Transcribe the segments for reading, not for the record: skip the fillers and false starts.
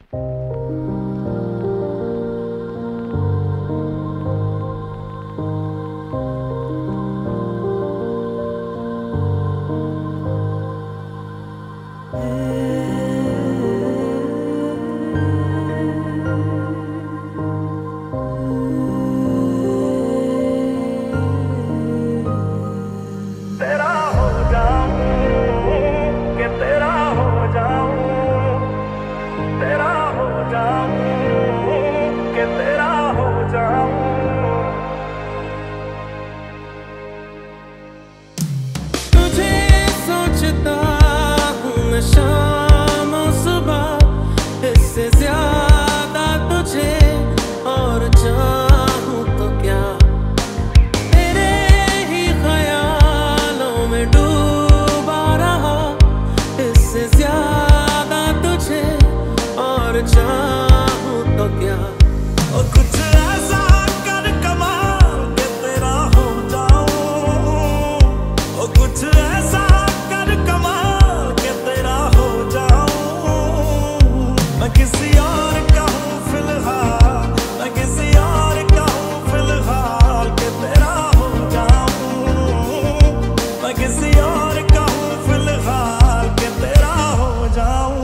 चाहूं तो क्या, और कुछ ऐसा कर कमाल के तेरा हो जाऊं, और कुछ ऐसा कर कमाल के तेरा हो जाऊं। मैं किसी और का हूं फिलहाल, मैं किसी और का हूं फिलहाल के तेरा हो जाऊं। मैं किसी और का हूं फिलहाल के तेरा हो जाऊं।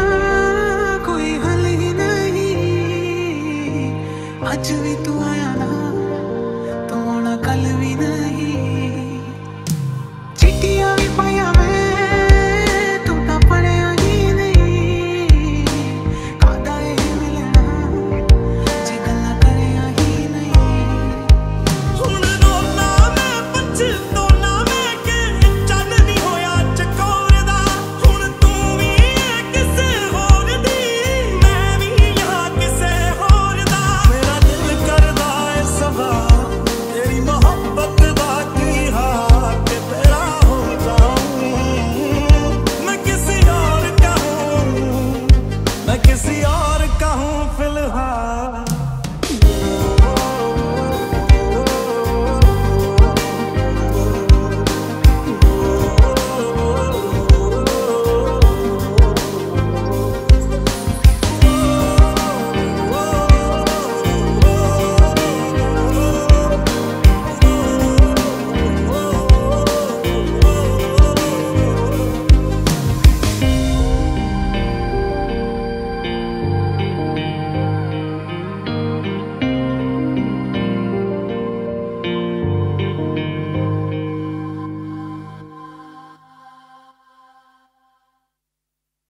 आज भी तू आया ना।